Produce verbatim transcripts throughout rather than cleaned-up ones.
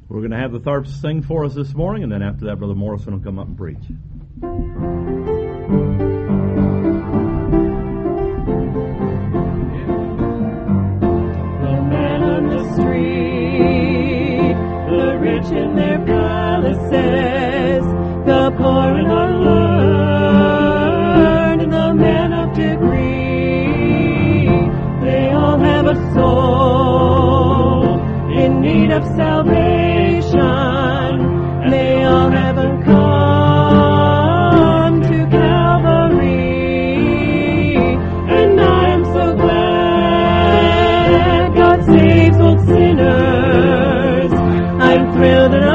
We're going to have the Tharps sing for us this morning, and then after that, Brother Morrison will come up and preach. The man on the street, the rich in their palaces, the poor and unlearned, and the man of degree, they all have a soul in need of salvation, and they all have a come to Calvary, and I am so glad God saves old sinners. I'm thrilled and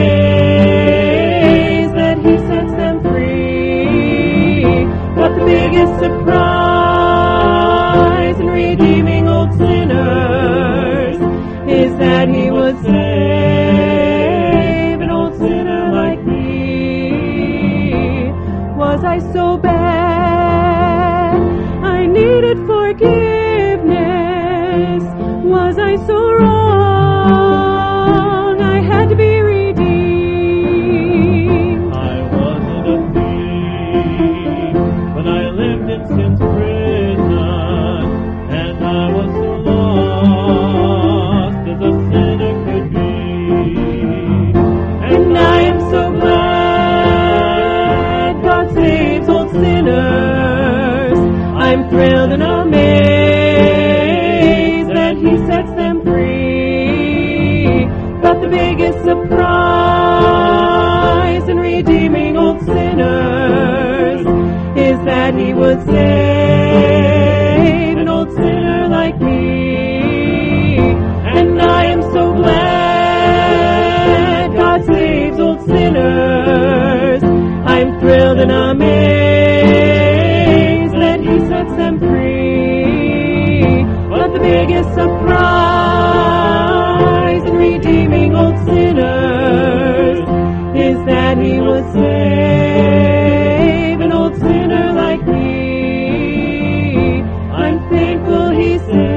amazed that He sets them free. But the biggest surprise in redeeming old sinners is that He would save an old sinner like me. Was I so bad I needed forgiveness? Was I so wrong I had to be redeemed? I wasn't a thief when I lived in sin's prison, and I was so lost as a sinner could be. And I am so glad God saves old sinners. I'm thrilled and amazed that He sets them free. But the biggest surprise in redeeming old sinners is that He would save an old sinner like me. And I am so glad God saves old sinners. I'm thrilled and amazed that He sets them free. But the biggest surprise in redeeming old sinners is that He would save an old sinner like me. I'm thankful He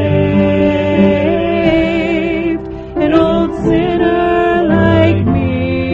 saved an old sinner like me.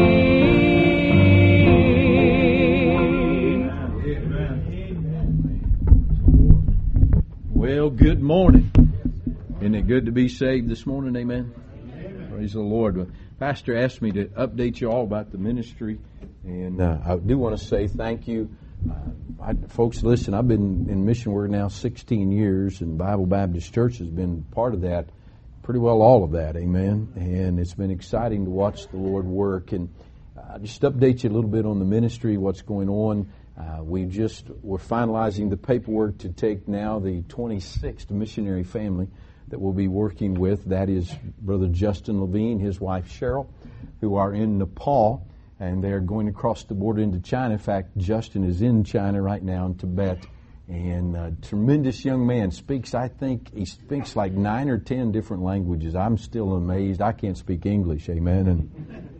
Well, good morning. Isn't it good to be saved this morning? Amen. Amen. Praise the Lord. Pastor asked me to update you all about the ministry, and uh, I do want to say thank you. Uh, I, folks, listen, I've been in mission work now sixteen years, and Bible Baptist Church has been part of that, pretty well all of that, amen. And it's been exciting to watch the Lord work. And uh, just update you a little bit on the ministry, what's going on. Uh, we just, we're finalizing the paperwork to take now the twenty-sixth missionary family that we'll be working with. That is Brother Justin Levine, his wife Cheryl, who are in Nepal, and they're going across the border into China. In fact, Justin is in China right now, in Tibet, and a tremendous young man. Speaks, I think, he speaks like nine or ten different languages. I'm still amazed. I can't speak English, amen. And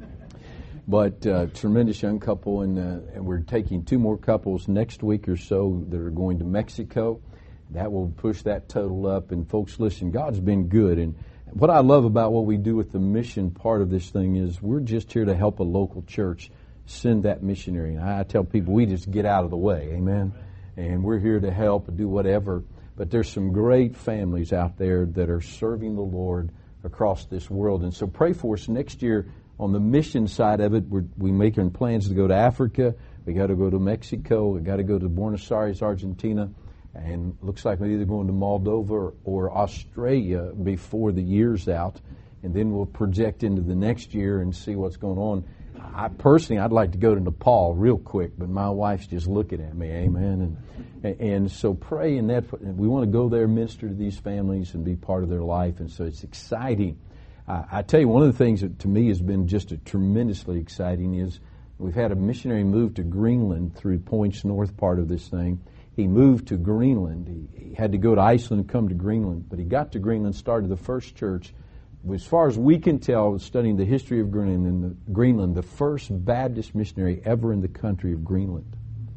But uh, tremendous young couple, and, uh, and we're taking two more couples next week or so that are going to Mexico. That will push that total up. And folks, listen, God's been good. And what I love about what we do with the mission part of this thing is we're just here to help a local church send that missionary. And I tell people we just get out of the way, amen. And we're here to help and do whatever. But there's some great families out there that are serving the Lord across this world. And so pray for us next year. On the mission side of it, we're we making plans to go to Africa. We got to go to Mexico. We got to go to Buenos Aires, Argentina, and looks like we're either going to Moldova or, or Australia before the year's out, and then we'll project into the next year and see what's going on. I personally, I'd like to go to Nepal real quick, but my wife's just looking at me, amen. And and so pray in that. We want to go there, minister to these families, and be part of their life, and so it's exciting. I tell you, one of the things that to me has been just a tremendously exciting is we've had a missionary move to Greenland through Point's north part of this thing. He moved to Greenland. He, he had to go to Iceland and come to Greenland, but he got to Greenland, started the first church. As far as we can tell, studying the history of Greenland, in the, Greenland, the first Baptist missionary ever in the country of Greenland.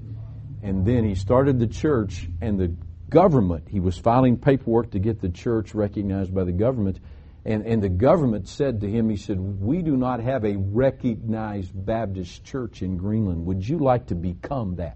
And then he started the church, and the government, he was filing paperwork to get the church recognized by the government. And, and the government said to him, he said, we do not have a recognized Baptist church in Greenland. Would you like to become that?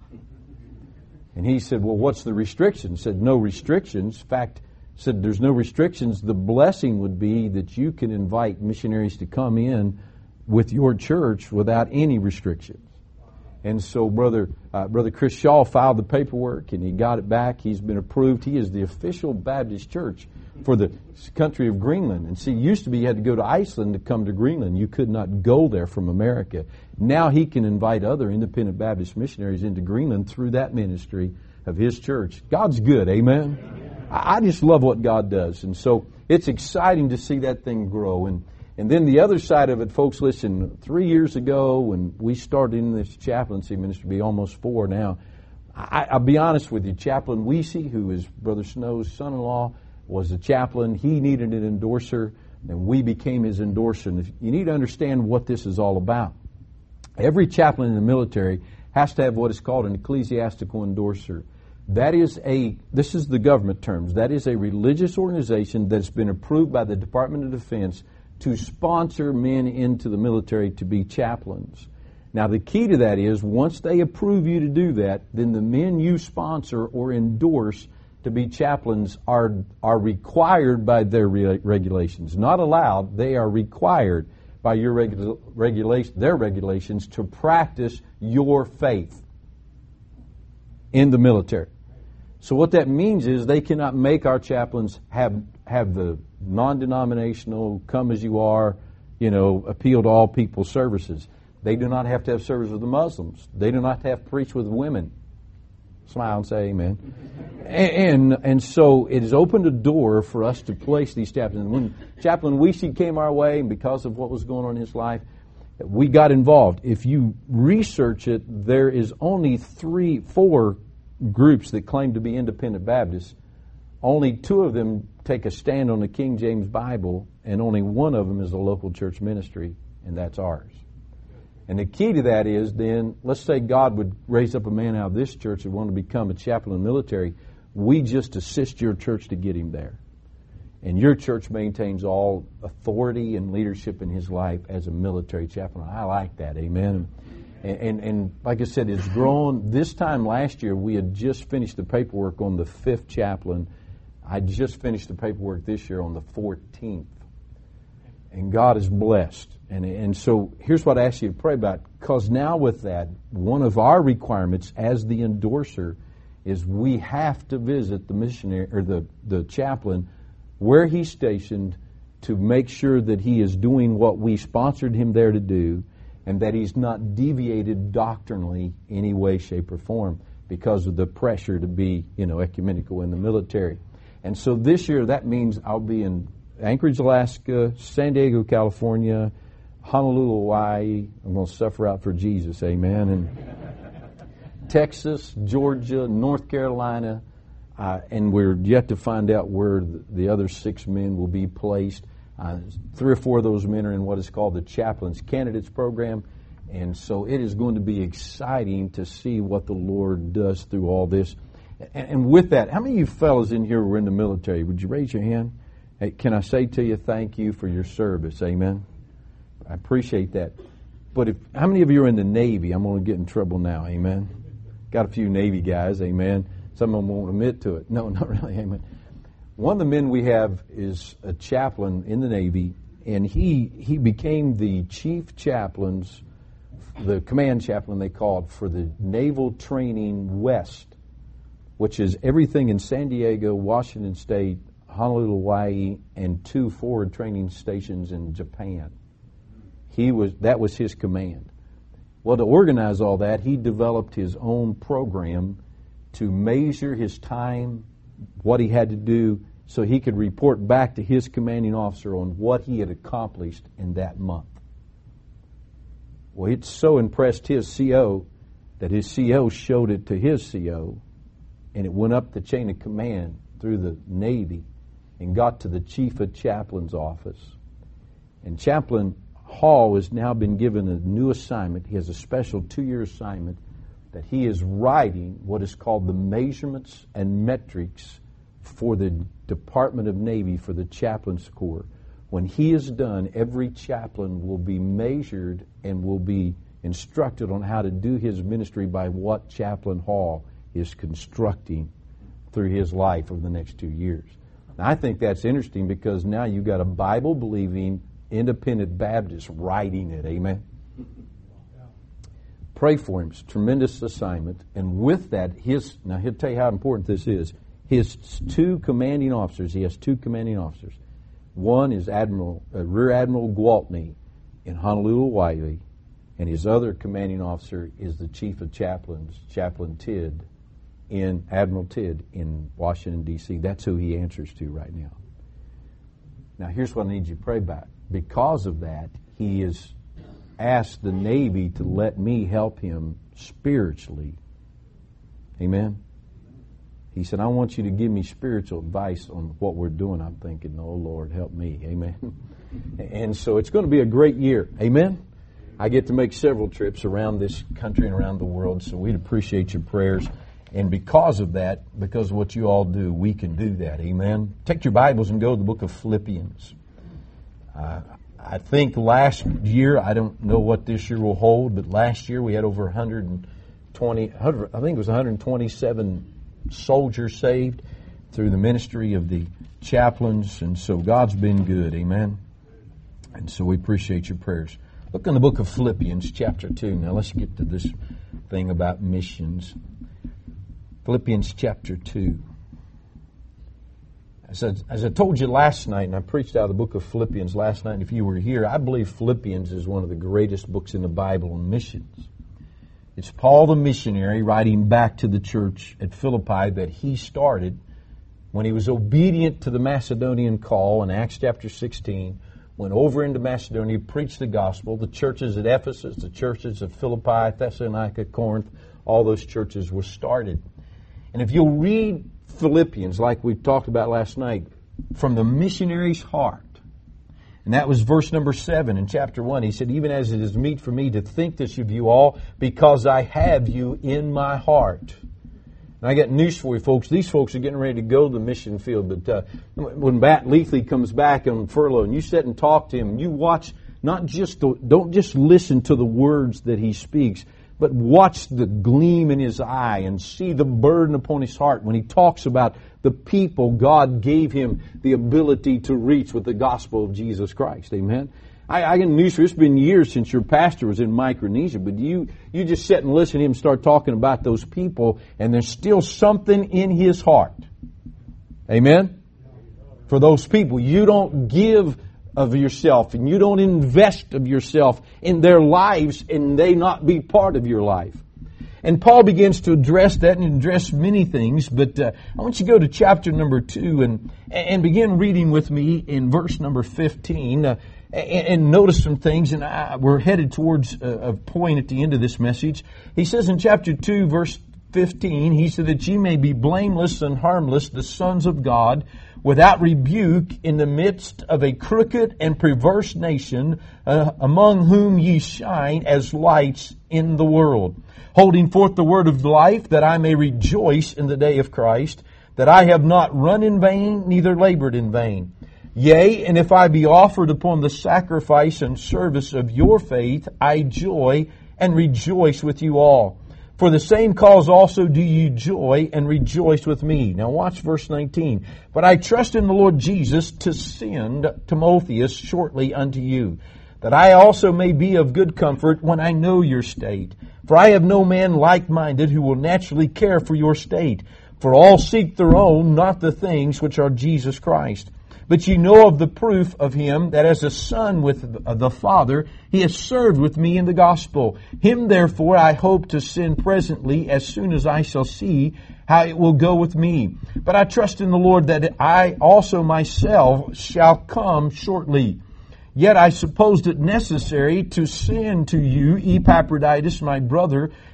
And he said, well, what's the restriction? Said, no restrictions. In fact, said, there's no restrictions. The blessing would be that you can invite missionaries to come in with your church without any restrictions. And so Brother uh, Brother Chris Shaw filed the paperwork, and he got it back. He's been approved. He is the official Baptist church for the country of Greenland. And see, it used to be you had to go to Iceland to come to Greenland. You could not go there from America. Now he can invite other independent Baptist missionaries into Greenland through that ministry of his church. God's good, amen? Amen. I just love what God does. And so it's exciting to see that thing grow. And And then the other side of it, folks, listen, three years ago when we started in this chaplaincy ministry, be almost four now, I, I'll be honest with you, Chaplain Weesey, who is Brother Snow's son-in-law, was a chaplain. He needed an endorser, and we became his endorser. And you need to understand what this is all about. Every chaplain in the military has to have what is called an ecclesiastical endorser. That is a, this is the government terms, that is a religious organization that's been approved by the Department of Defense to sponsor men into the military to be chaplains. Now the key to that is once they approve you to do that, then the men you sponsor or endorse to be chaplains are are required by their re- regulations. Not allowed, they are required by your regu- regulation, their regulations to practice your faith in the military. So what that means is they cannot make our chaplains have have the non-denominational, come as you are, you know, appeal to all people services. They do not have to have service with the Muslims. They do not have to preach with women. Smile and say amen. And, and and so it has opened a door for us to place these chaplains. When Chaplain Weesey came our way, and because of what was going on in his life, we got involved. If you research it, there is only three, four groups that claim to be independent Baptists. Only two of them take a stand on the King James Bible, and only one of them is a local church ministry, and that's ours. And the key to that is then, let's say God would raise up a man out of this church that wanted to become a chaplain in the military. We just assist your church to get him there. And your church maintains all authority and leadership in his life as a military chaplain. I like that, amen. And, and, and like I said, it's grown. This time last year, we had just finished the paperwork on the fifth chaplain. I just finished the paperwork this year on the fourteenth. And God is blessed. And, and so here's what I ask you to pray about. Because now with that, one of our requirements as the endorser is we have to visit the missionary or the, the chaplain where he's stationed to make sure that he is doing what we sponsored him there to do, and that he's not deviated doctrinally any way, shape, or form because of the pressure to be, you know, ecumenical in the military. And so this year that means I'll be in Anchorage, Alaska, San Diego, California, Honolulu, Hawaii. I'm going to suffer out for Jesus, amen. And Texas, Georgia, North Carolina, uh, and we're yet to find out where the, the other six men will be placed. Uh, three or four of those men are in what is called the Chaplain's Candidates Program. And so it is going to be exciting to see what the Lord does through all this. And, and with that, how many of you fellas in here were in the military? Would you raise your hand? Hey, can I say to you, thank you for your service, amen? I appreciate that. But if how many of you are in the Navy? I'm going to get in trouble now, amen? Got a few Navy guys, amen? Some of them won't admit to it. No, not really, amen. One of the men we have is a chaplain in the Navy, and he he became the chief chaplains, the command chaplain they called, for the Naval Training West, which is everything in San Diego, Washington State, Honolulu, Hawaii, and two forward training stations in Japan. He was that was his command. Well, to organize all that, he developed his own program to measure his time, what he had to do, so he could report back to his commanding officer on what he had accomplished in that month. Well, it so impressed his C O that his C O showed it to his C O, and it went up the chain of command through the Navy and got to the chief of chaplain's office. And Chaplain Hall has now been given a new assignment. He has a special two-year assignment that he is writing what is called the measurements and metrics for the Department of Navy, for the Chaplains Corps. When he is done, every chaplain will be measured and will be instructed on how to do his ministry by what Chaplain Hall is constructing through his life over the next two years. Now, I think that's interesting because now you've got a Bible-believing independent Baptist writing it. Amen? Pray for him. It's a tremendous assignment. And with that, his, now he'll tell you how important this is. His two commanding officers, he has two commanding officers. One is Admiral, uh, Rear Admiral Gwaltney in Honolulu, Hawaii, and his other commanding officer is the Chief of Chaplains, Chaplain Tidd, in Admiral Tidd in Washington, D C That's who he answers to right now. Now, here's what I need you to pray about. Because of that, he has asked the Navy to let me help him spiritually. Amen? He said, I want you to give me spiritual advice on what we're doing. I'm thinking, oh, Lord, help me. Amen? And so it's going to be a great year. Amen? I get to make several trips around this country and around the world, so we'd appreciate your prayers. And because of that, because of what you all do, we can do that. Amen? Take your Bibles and go to the book of Philippians. Uh, I think last year, I don't know what this year will hold, but last year we had over one hundred twenty, I think it was one hundred twenty-seven soldiers saved through the ministry of the chaplains, and so God's been good. Amen? And so we appreciate your prayers. Look in the book of Philippians, chapter two. Now let's get to this thing about missions. Philippians chapter two. As I, as I told you last night, and I preached out of the book of Philippians last night, and if you were here, I believe Philippians is one of the greatest books in the Bible on missions. It's Paul the missionary writing back to the church at Philippi that he started when he was obedient to the Macedonian call in Acts chapter sixteen, went over into Macedonia, preached the gospel. The churches at Ephesus, the churches at Philippi, Thessalonica, Corinth, all those churches were started. And if you'll read Philippians, like we talked about last night, from the missionary's heart, and that was verse number seven in chapter one. He said, even as it is meet for me to think this of you all, because I have you in my heart. And I got news for you folks. These folks are getting ready to go to the mission field. But uh, when Matt Leathley comes back on furlough and you sit and talk to him, and you watch, not just the, don't just listen to the words that he speaks, but watch the gleam in his eye and see the burden upon his heart when he talks about the people God gave him the ability to reach with the gospel of Jesus Christ. Amen? I, I got news for you. It's been years since your pastor was in Micronesia, but you, you just sit and listen to him start talking about those people, and there's still something in his heart. Amen? For those people. You don't give of yourself, and you don't invest of yourself in their lives, and they not be part of your life. And Paul begins to address that and address many things, but uh, I want you to go to chapter number two and and begin reading with me in verse number fifteen, uh, and, and notice some things, and I, we're headed towards a, a point at the end of this message. He says in chapter two, verse fifteen, he said that ye may be blameless and harmless, the sons of God, without rebuke in the midst of a crooked and perverse nation, uh, among whom ye shine as lights in the world, holding forth the word of life, that I may rejoice in the day of Christ, that I have not run in vain, neither labored in vain. Yea, and if I be offered upon the sacrifice and service of your faith, I joy and rejoice with you all. For the same cause also do you joy and rejoice with me. Now watch verse nineteen. But I trust in the Lord Jesus to send Timotheus shortly unto you, that I also may be of good comfort when I know your state. For I have no man like-minded who will naturally care for your state. For all seek their own, not the things which are Jesus Christ. But ye know of the proof of him, that as a son with the Father, he has served with me in the gospel. Him therefore I hope to send presently, as soon as I shall see how it will go with me. But I trust in the Lord that I also myself shall come shortly. Yet I supposed it necessary to send to you Epaphroditus, my brother,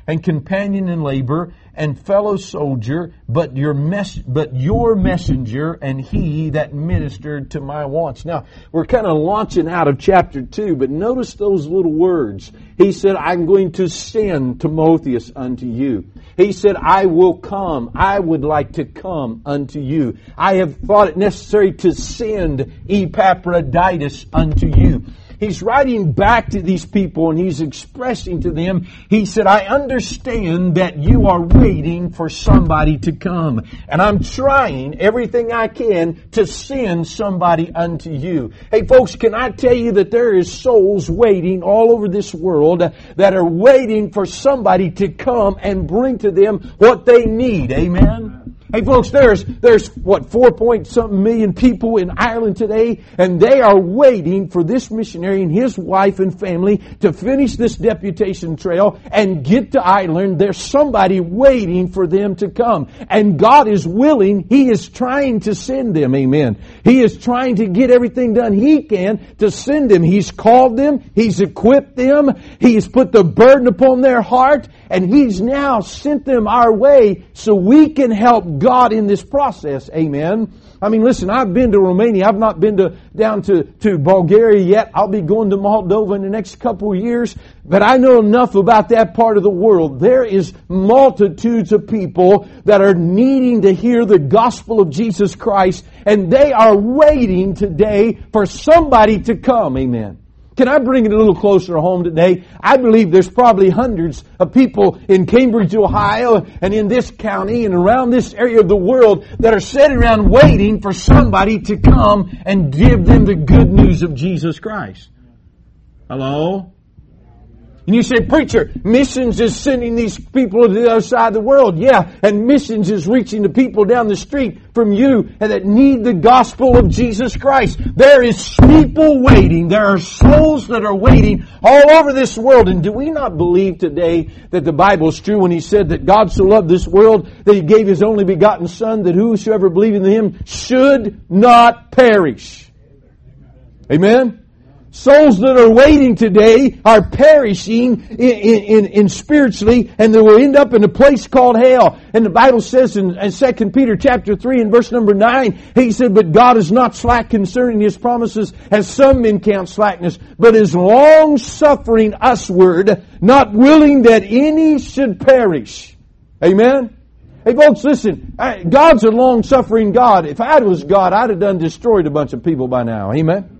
and companion in labor and fellow soldier, but your mess, but your messenger and he that ministered to my wants. Now, we're kind of launching out of chapter two, but notice those little words. He said, I'm going to send Timotheus unto you. He said, I will come. I would like to come unto you. I have thought it necessary to send Epaphroditus unto you. He's writing back to these people and he's expressing to them, he said, I understand that you are waiting for somebody to come. And I'm trying everything I can to send somebody unto you. Hey folks, can I tell you that there is souls waiting all over this world that are waiting for somebody to come and bring to them what they need. Amen? Hey folks, there's, there's what, four point something million people in Ireland today, and they are waiting for this missionary and his wife and family to finish this deputation trail and get to Ireland. There's somebody waiting for them to come. And God is willing. He is trying to send them. Amen. He is trying to get everything done He can to send them. He's called them. He's equipped them. He's put the burden upon their heart. And He's now sent them our way so we can help God in this process. Amen. I mean, listen, I've been to Romania. I've not been to down to, to Bulgaria yet. I'll be going to Moldova in the next couple of years. But I know enough about that part of the world. There is multitudes of people that are needing to hear the gospel of Jesus Christ. And they are waiting today for somebody to come. Amen. Can I bring it a little closer home today? I believe there's probably hundreds of people in Cambridge, Ohio, and in this county and around this area of the world that are sitting around waiting for somebody to come and give them the good news of Jesus Christ. Hello? And you say, preacher, missions is sending these people to the other side of the world. Yeah, and missions is reaching the people down the street from you and that need the gospel of Jesus Christ. There is people waiting. There are souls that are waiting all over this world. And do we not believe today that the Bible is true when He said that God so loved this world that He gave His only begotten Son, that whosoever believes in Him should not perish? Amen? Souls that are waiting today are perishing in, in, in spiritually, and they will end up in a place called hell. And the Bible says in, in Second Peter chapter three and verse number nine, He said, but God is not slack concerning His promises, as some men count slackness, but is long-suffering usward, not willing that any should perish. Amen? Hey folks, listen, God's a long-suffering God. If I was God, I'd have done destroyed a bunch of people by now. Amen?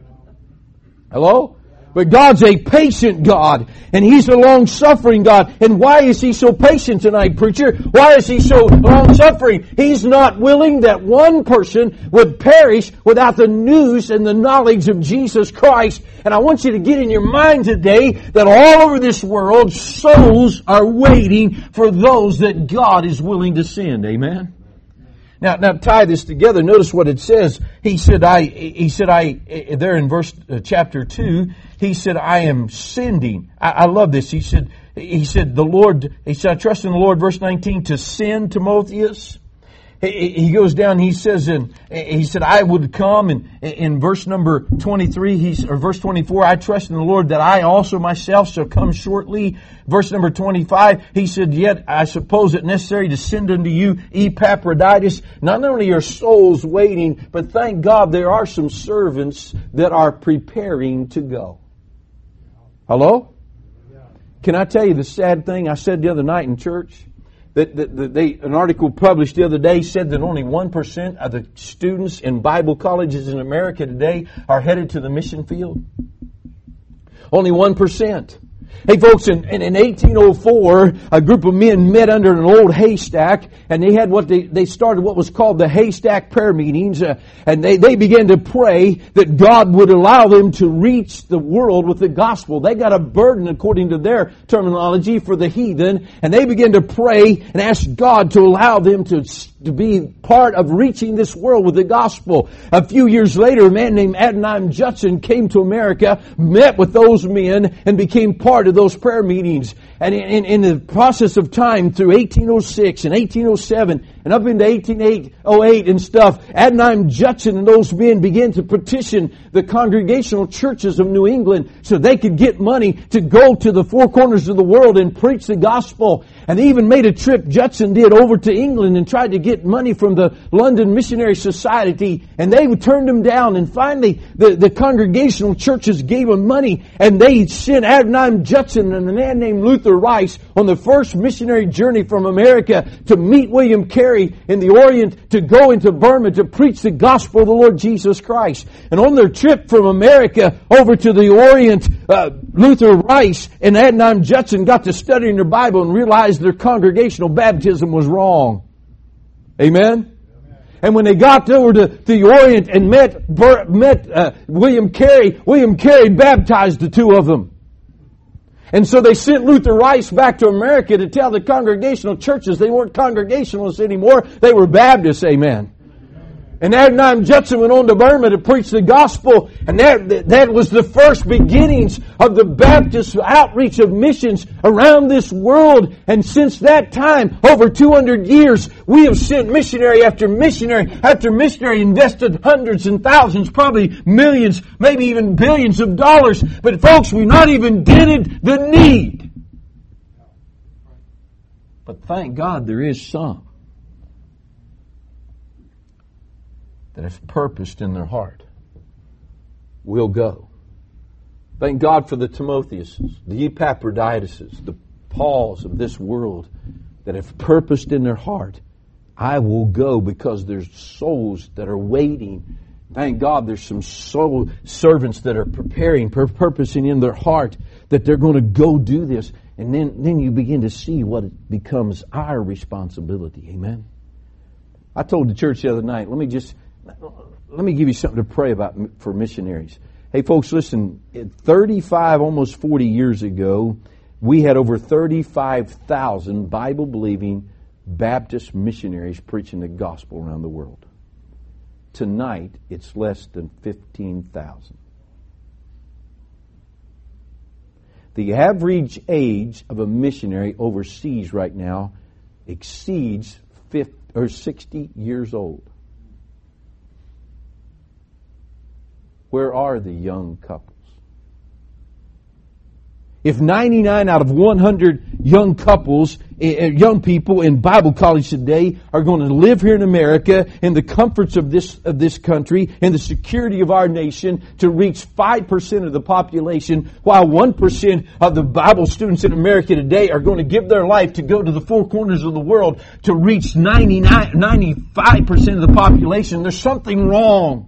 Hello? But God's a patient God, and He's a long-suffering God. And why is He so patient tonight, preacher? Why is He so long-suffering? He's not willing that one person would perish without the news and the knowledge of Jesus Christ. And I want you to get in your mind today that all over this world, souls are waiting for those that God is willing to send. Amen? Now, now tie this together. Notice what it says. He said, I, he said, I, there in verse, uh, chapter two, he said, I am sending. I, I love this. He said, he said, the Lord, he said, I trust in the Lord, verse nineteen, to send Timotheus. He goes down, he says, and he said, I would come, and in verse number twenty-three, he's, or verse twenty-four, I trust in the Lord that I also myself shall come shortly. Verse number twenty-five, he said, yet I suppose it necessary to send unto you Epaphroditus. Not only are souls waiting, but thank God there are some servants that are preparing to go. Hello? Can I tell you the sad thing I said the other night in church? That, that, that they, an article published the other day said that only one percent of the students in Bible colleges in America today are headed to the mission field. Only one percent. Hey folks, in, in, in eighteen oh four, a group of men met under an old haystack, and they had what they, they started what was called the haystack prayer meetings, uh, and they, they began to pray that God would allow them to reach the world with the gospel. They got a burden, according to their terminology, for the heathen, and they began to pray and ask God to allow them to to be part of reaching this world with the gospel. A few years later, a man named Adoniram Judson came to America, met with those men, and became part of those prayer meetings. And in, in the process of time through eighteen oh six and eighteen oh seven and up into eighteen oh eight and stuff, Adoniram Judson and those men began to petition the congregational churches of New England so they could get money to go to the four corners of the world and preach the gospel. And they even made a trip, Judson did, over to England and tried to get money from the London Missionary Society, and they turned them down. And finally, the, the congregational churches gave them money, and they sent Adoniram Judson and a man named Luther Rice on the first missionary journey from America to meet William Carey in the Orient, to go into Burma to preach the gospel of the Lord Jesus Christ. And on their trip from America over to the Orient, uh, Luther Rice and Adoniram Judson got to studying their Bible and realized their congregational baptism was wrong. Amen? And when they got over to the Orient and met met uh, William Carey, William Carey baptized the two of them. And so they sent Luther Rice back to America to tell the congregational churches they weren't Congregationalists anymore, they were Baptists. Amen. And Adoniram Judson went on to Burma to preach the gospel, and that, that was the first beginnings of the Baptist outreach of missions around this world. And since that time, over two hundred years, we have sent missionary after missionary after missionary, invested hundreds and thousands, probably millions, maybe even billions of dollars. But folks, we've not even dented the need. But thank God there is some that have purposed in their heart will go. Thank God for the Timotheuses, the Epaphroditus, the Pauls of this world that have purposed in their heart, I will go, because there's souls that are waiting. Thank God there's some soul servants that are preparing, purposing in their heart that they're going to go do this. And then, then you begin to see what it becomes our responsibility. Amen. I told the church the other night, let me just Let me give you something to pray about for missionaries. Hey folks, listen, thirty-five, almost forty years ago, we had over thirty-five thousand Bible-believing Baptist missionaries preaching the gospel around the world. Tonight, it's less than fifteen thousand. The average age of a missionary overseas right now exceeds fifty or sixty years old. Where are the young couples? If ninety-nine out of one hundred young couples, young people in Bible college today are going to live here in America in the comforts of this of this country, in the security of our nation, to reach five percent of the population, while one percent of the Bible students in America today are going to give their life to go to the four corners of the world to reach ninety-nine, ninety-five percent of the population, there's something wrong.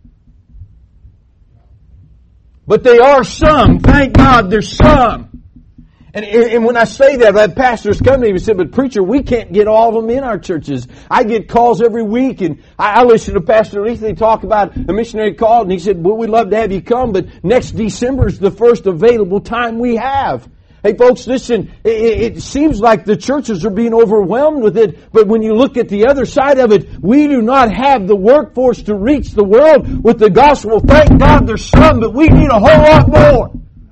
But they are some. Thank God there's some. And, and when I say that, I have pastors come to me and say, but preacher, we can't get all of them in our churches. I get calls every week, and I, I listen to Pastor Lethley talk about a missionary call, and he said, well, we'd love to have you come, but next December is the first available time we have. Hey folks, listen, it, it seems like the churches are being overwhelmed with it, but when you look at the other side of it, we do not have the workforce to reach the world with the gospel. Thank God there's some, but we need a whole lot more.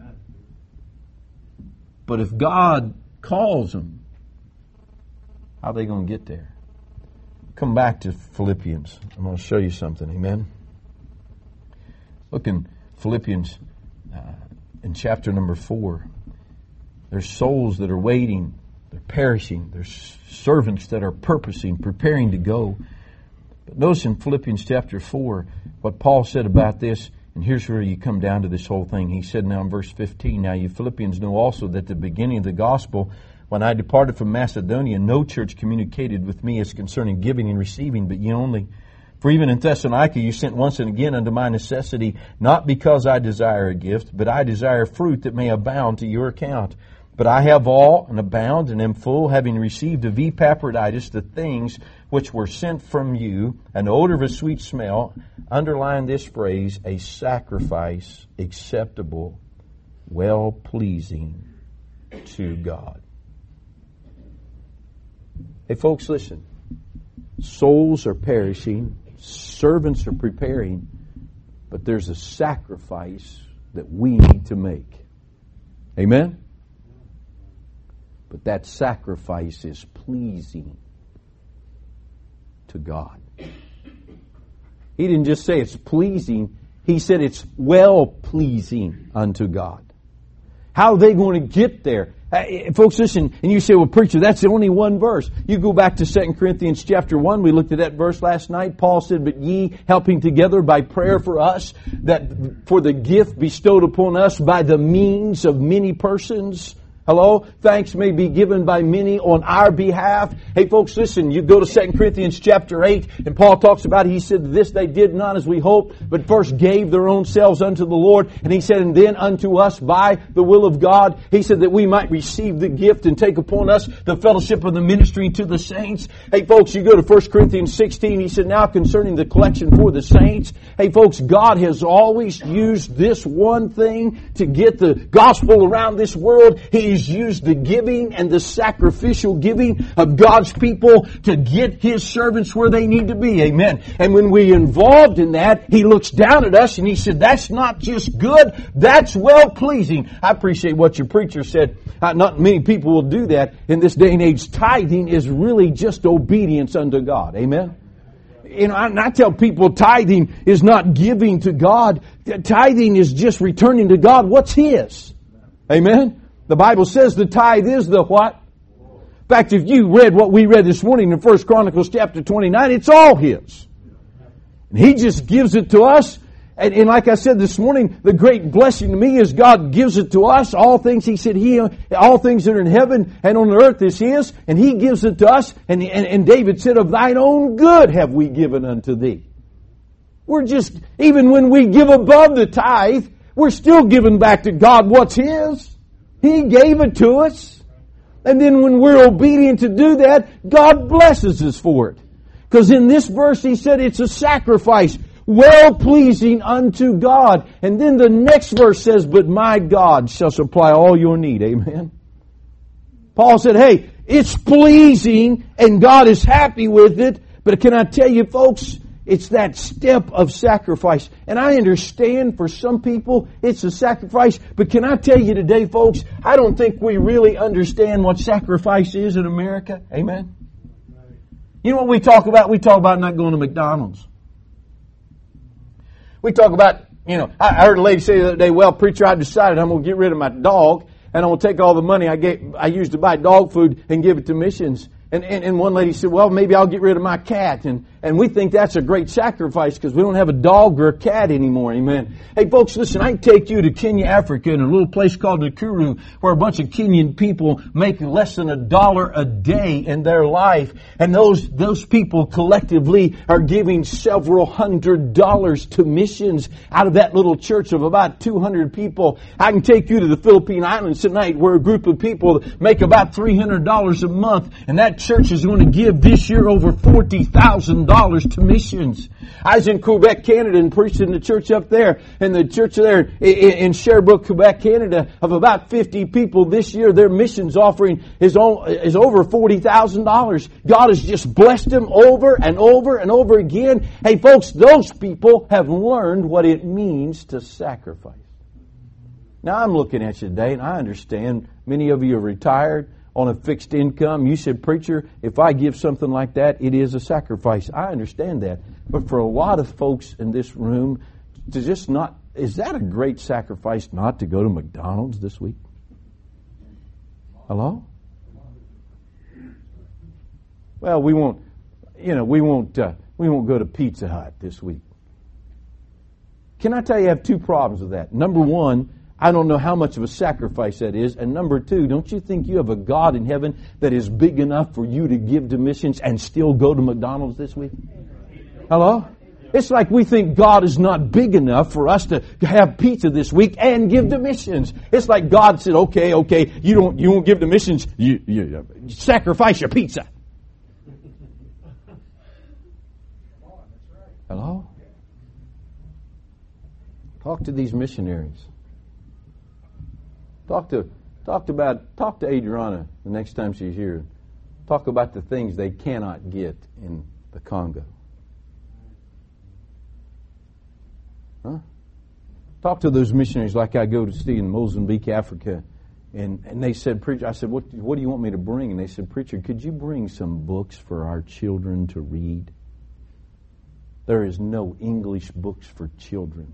But if God calls them, how are they going to get there? Come back to Philippians. I'm going to show you something. Amen. Look in Philippians uh, in chapter number four. There's souls that are waiting. They're perishing. There's servants that are purposing, preparing to go. But notice in Philippians chapter four what Paul said about this. And here's where you come down to this whole thing. He said now in verse fifteen, now you Philippians know also that at the beginning of the gospel, when I departed from Macedonia, no church communicated with me as concerning giving and receiving, but ye only. For even in Thessalonica you sent once and again unto my necessity, not because I desire a gift, but I desire fruit that may abound to your account. But I have all and abound and am full, having received of Epaphroditus the things which were sent from you, an odor of a sweet smell. Underline this phrase, a sacrifice acceptable, well-pleasing to God. Hey folks, listen. Souls are perishing, servants are preparing, but there's a sacrifice that we need to make. Amen? but that sacrifice is pleasing to God. He didn't just say it's pleasing. He said it's well-pleasing unto God. How are they going to get there? Uh, folks, listen, and you say, well, preacher, that's only one verse. You go back to Second Corinthians chapter one. We looked at that verse last night. Paul said, but ye helping together by prayer for us, that for the gift bestowed upon us by the means of many persons. Hello? Thanks may be given by many on our behalf. Hey folks, listen, you go to Second Corinthians chapter eight, and Paul talks about it. He said, this they did not as we hoped, but first gave their own selves unto the Lord. And he said, and then unto us by the will of God. He said that we might receive the gift and take upon us the fellowship of the ministry to the saints. Hey folks, you go to First Corinthians sixteen. He said, now concerning the collection for the saints. Hey folks, God has always used this one thing to get the gospel around this world. He He's used the giving and the sacrificial giving of God's people to get His servants where they need to be. Amen. And when we're involved in that, He looks down at us and He said, that's not just good, that's well-pleasing. I appreciate what your preacher said. Uh, not many people will do that in this day and age. Tithing is really just obedience unto God. Amen. You know, and I tell people tithing is not giving to God. Tithing is just returning to God what's His. Amen. The Bible says the tithe is the what? In fact, if you read what we read this morning in First Chronicles chapter twenty-nine, it's all His. And He just gives it to us. And, and like I said this morning, the great blessing to me is God gives it to us. All things, He said, He, all things that are in heaven and on the earth is His. And He gives it to us. And, and, and David said, of thine own good have we given unto Thee. We're just, even when we give above the tithe, we're still giving back to God what's His. He gave it to us. And then when we're obedient to do that, God blesses us for it. Because in this verse He said it's a sacrifice, well-pleasing unto God. And then the next verse says, but my God shall supply all your need. Amen. Paul said, hey, it's pleasing and God is happy with it. But can I tell you folks, it's that step of sacrifice. And I understand for some people it's a sacrifice. But can I tell you today, folks, I don't think we really understand what sacrifice is in America. Amen? You know what we talk about? We talk about not going to McDonald's. We talk about, you know, I heard a lady say the other day, well, preacher, I decided I'm going to get rid of my dog and I'm going to take all the money I gave, I used to buy dog food and give it to missions. And, and, and one lady said, well, maybe I'll get rid of my cat. And, and we think that's a great sacrifice because we don't have a dog or a cat anymore. Amen. Hey, folks, listen, I can take you to Kenya, Africa, in a little place called Nakuru, where a bunch of Kenyan people make less than a dollar a day in their life. And those, those people collectively are giving several hundred dollars to missions out of that little church of about two hundred people. I can take you to the Philippine Islands tonight, where a group of people make about three hundred dollars a month. And that church is going to give this year over forty thousand dollars to missions. I was in Quebec, Canada, and preached in the church up there. And the church there in Sherbrooke, Quebec, Canada, of about fifty people this year, their missions offering is is over forty thousand dollars. God has just blessed them over and over and over again. Hey, folks, those people have learned what it means to sacrifice. Now, I'm looking at you today, and I understand many of you are retired on a fixed income. You said, preacher, if I give something like that, it is a sacrifice. I understand that. But for a lot of folks in this room, to just not, is that a great sacrifice not to go to McDonald's this week? Hello? Well, we won't, you know, we won't, uh, we won't go to Pizza Hut this week. Can I tell you, I have two problems with that. Number one, I don't know how much of a sacrifice that is. And number two, don't you think you have a God in heaven that is big enough for you to give to missions and still go to McDonald's this week? Hello? It's like we think God is not big enough for us to have pizza this week and give to missions. It's like God said, okay, okay, you don't, you won't give to missions, you, you, you sacrifice your pizza. Hello? Talk to these missionaries. Talk to talk about talk to Adriana the next time she's here. Talk about the things they cannot get in the Congo. Huh? Talk to those missionaries like I go to see in Mozambique, Africa, And, and they said, Preacher, I said, what, what do you want me to bring? And they said, Preacher, could you bring some books for our children to read? There is no English books for children.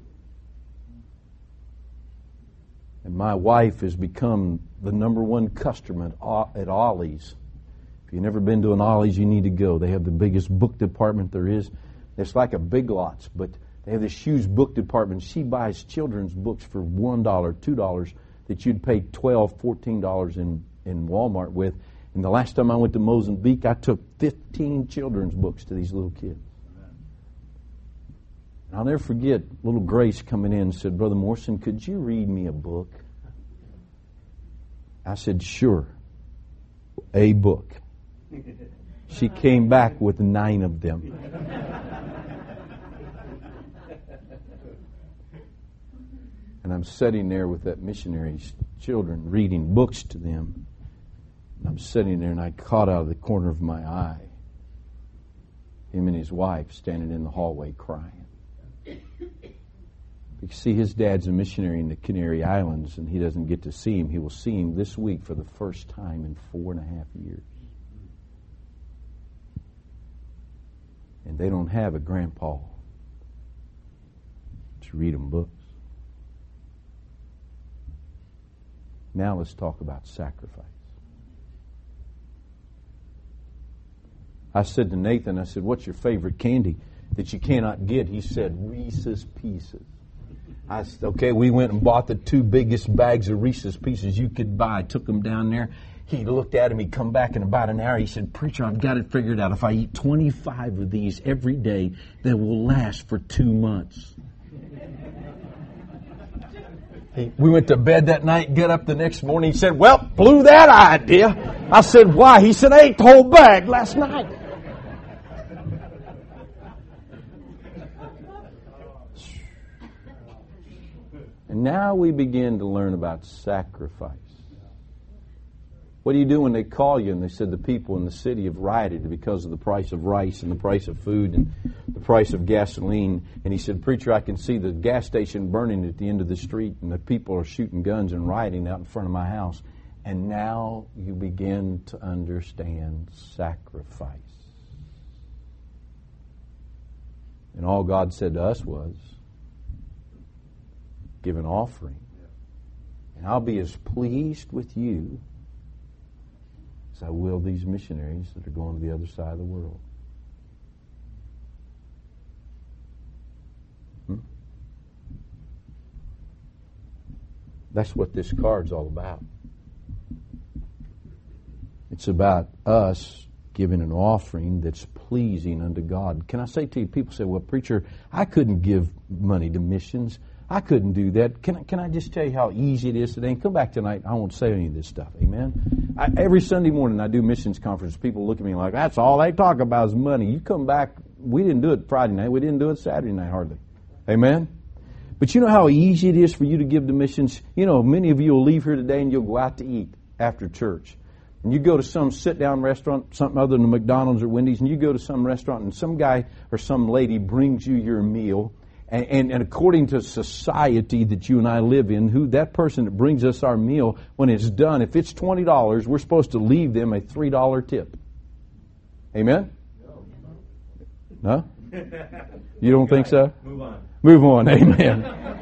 And my wife has become the number one customer at, at Ollie's. If you've never been to an Ollie's, you need to go. They have the biggest book department there is. It's like a Big Lots, but they have this huge book department. She buys children's books for one dollar, two dollars that you'd pay twelve dollars, fourteen dollars in, in Walmart with. And the last time I went to Mozambique, I took fifteen children's books to these little kids. And I'll never forget little Grace coming in and said, Brother Morrison, could you read me a book? I said, sure. A book. She came back with nine of them. And I'm sitting there with that missionary's children reading books to them. And I'm sitting there and I caught out of the corner of my eye him and his wife standing in the hallway crying. You see, his dad's a missionary in the Canary Islands and he doesn't get to see him. He will see him this week for the first time in four and a half years. And they don't have a grandpa to read them books. Now let's talk about sacrifice. I said to Nathan, I said, what's your favorite candy that you cannot get? He said, Reese's Pieces. I said, okay, we went and bought the two biggest bags of Reese's Pieces you could buy. I took them down there. He looked at him. He'd come back in about an hour. He said, Preacher, I've got it figured out. If I eat twenty-five of these every day, they will last for two months. We went to bed that night, get up the next morning. He said, well, blew that idea. I said, why? He said, I ate the whole bag last night. And now we begin to learn about sacrifice. What do you do when they call you and they said the people in the city have rioted because of the price of rice and the price of food and the price of gasoline? And he said, Preacher, I can see the gas station burning at the end of the street and the people are shooting guns and rioting out in front of my house. And now you begin to understand sacrifice. And all God said to us was, give an offering. And I'll be as pleased with you I will these missionaries that are going to the other side of the world. Hmm? That's what this card's all about. It's about us giving an offering that's pleasing unto God. Can I say to you, people say, well, preacher, I couldn't give money to missions. I couldn't do that. Can I, can I just tell you how easy it is today? And come back tonight. I won't say any of this stuff. Amen. I, every Sunday morning I do missions conference. People look at me like, that's all they talk about is money. You come back. We didn't do it Friday night. We didn't do it Saturday night hardly. Amen. But you know how easy it is for you to give to missions? You know, many of you will leave here today and you'll go out to eat after church. And you go to some sit-down restaurant, something other than McDonald's or Wendy's, and you go to some restaurant and some guy or some lady brings you your meal. And, and, and according to society that you and I live in, who that person that brings us our meal, when it's done, if it's twenty dollars, we're supposed to leave them a three dollar tip. Amen? No? You don't think so? Move on. Move on. Amen.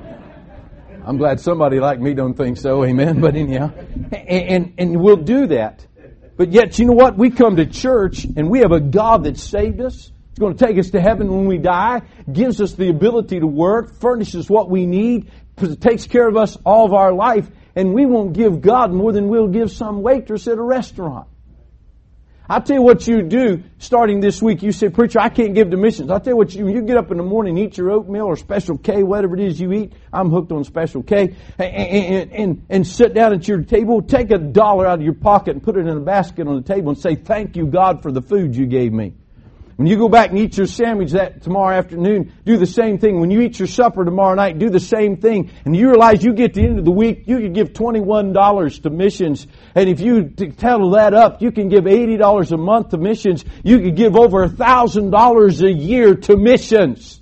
I'm glad somebody like me don't think so. Amen. But anyhow, and, and, and we'll do that. But yet, you know what? We come to church and we have a God that saved us. He's going to take us to heaven when we die, gives us the ability to work, furnishes what we need, takes care of us all of our life, and we won't give God more than we'll give some waitress at a restaurant. I'll tell you what you do starting this week. You say, Preacher, I can't give to missions. I'll tell you what you do. You get up in the morning and eat your oatmeal or Special K, whatever it is you eat. I'm hooked on Special K. And, and, and, and sit down at your table. Take a dollar out of your pocket and put it in a basket on the table and say, thank you, God, for the food you gave me. When you go back and eat your sandwich that tomorrow afternoon, do the same thing. When you eat your supper tomorrow night, do the same thing. And you realize you get to the end of the week, you could give twenty-one dollars to missions. And if you total that up, you can give eighty dollars a month to missions. You could give over one thousand dollars a year to missions.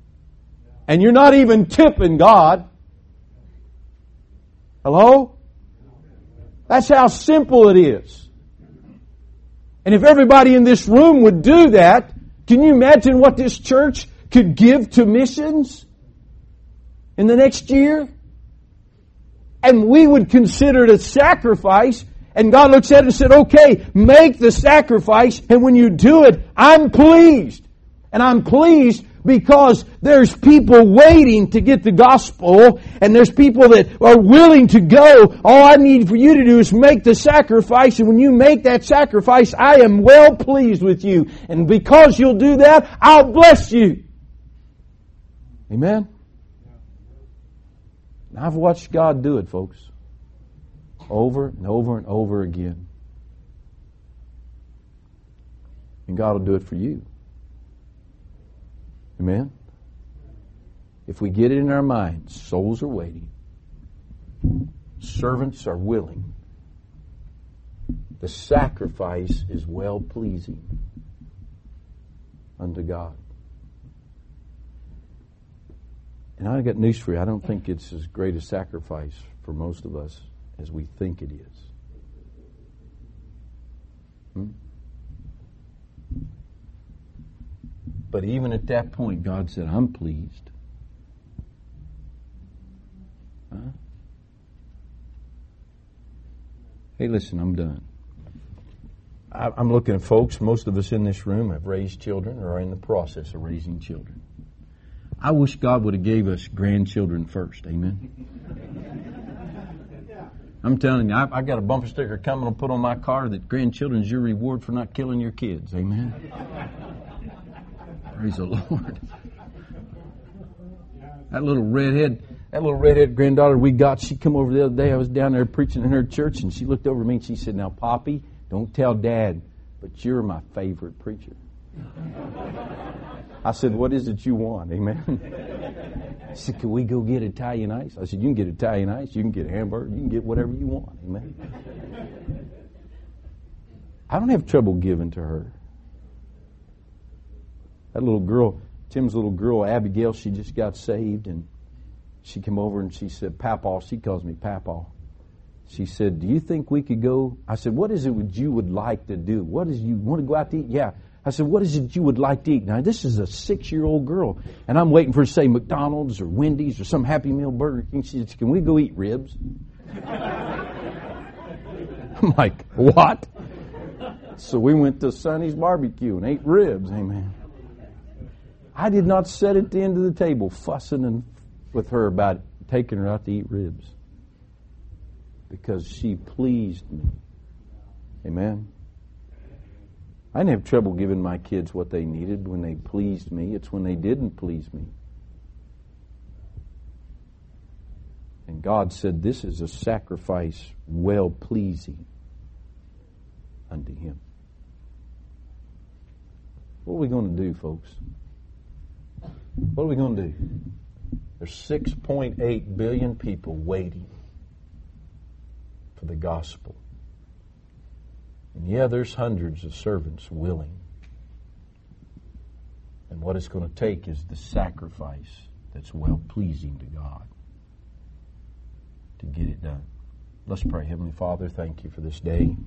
And you're not even tipping God. Hello? That's how simple it is. And if everybody in this room would do that, can you imagine what this church could give to missions in the next year? And we would consider it a sacrifice. And God looks at it and said, okay, make the sacrifice. And when you do it, I'm pleased. And I'm pleased because there's people waiting to get the gospel, and there's people that are willing to go. All I need for you to do is make the sacrifice, and when you make that sacrifice, I am well pleased with you. And because you'll do that, I'll bless you. Amen? And I've watched God do it, folks. Over and over and over again. And God will do it for you. Amen? If we get it in our minds, souls are waiting. Servants are willing. The sacrifice is well pleasing unto God. And I got news for you. I don't think it's as great a sacrifice for most of us as we think it is. Hmm? But even at that point, God said, I'm pleased. Huh? Hey, listen, I'm done. I, I'm looking at folks, most of us in this room have raised children or are in the process of raising children. I wish God would have gave us grandchildren first. Amen? I'm telling you, I, I got a bumper sticker coming to put on my car that grandchildren is your reward for not killing your kids. Amen? Praise the Lord. That little redhead, that little redhead granddaughter we got, she come over the other day. I was down there preaching in her church, and she looked over at me and she said, now, Poppy, don't tell Dad, but you're my favorite preacher. I said, what is it you want? Amen. She said, can we go get Italian ice? I said, you can get Italian ice, you can get a hamburger, you can get whatever you want. Amen. I don't have trouble giving to her. That little girl, Tim's little girl, Abigail, she just got saved, and she came over and she said, Papaw, she calls me Papaw. She said, do you think we could go? I said, what is it that you would like to do? What is you want to go out to eat? Yeah. I said, what is it you would like to eat? Now, this is a six-year-old girl, and I'm waiting for her to say McDonald's or Wendy's or some Happy Meal, Burger King. She said, can we go eat ribs? I'm like, what? So we went to Sonny's Barbecue and ate ribs. Amen. I did not sit at the end of the table fussing and with her about taking her out to eat ribs, because she pleased me. Amen. I didn't have trouble giving my kids what they needed when they pleased me. It's when they didn't please me. And God said, this is a sacrifice well-pleasing unto Him. What are we going to do, folks? What are we going to do? There's six point eight billion people waiting for the gospel. And yeah, there's hundreds of servants willing. And what it's going to take is the sacrifice that's well-pleasing to God to get it done. Let's pray. Heavenly Father, thank you for this day.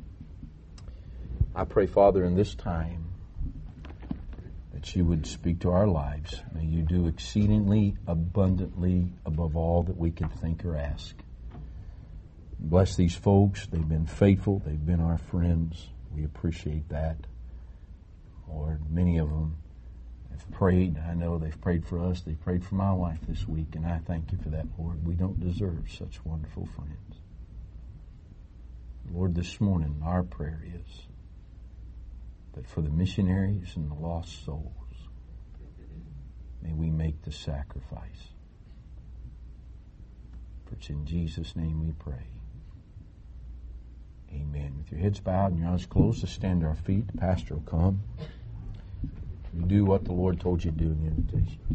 I pray, Father, in this time that you would speak to our lives. May you do exceedingly abundantly above all that we can think or ask. Bless these folks. They've been faithful. They've been our friends. We appreciate that. Lord, many of them have prayed. I know they've prayed for us. They've prayed for my wife this week, and I thank you for that, Lord. We don't deserve such wonderful friends. Lord, this morning our prayer is that for the missionaries and the lost souls, may we make the sacrifice. For it's in Jesus' name we pray. Amen. With your heads bowed and your eyes closed, to stand to our feet. The pastor will come. You do what the Lord told you to do in the invitation.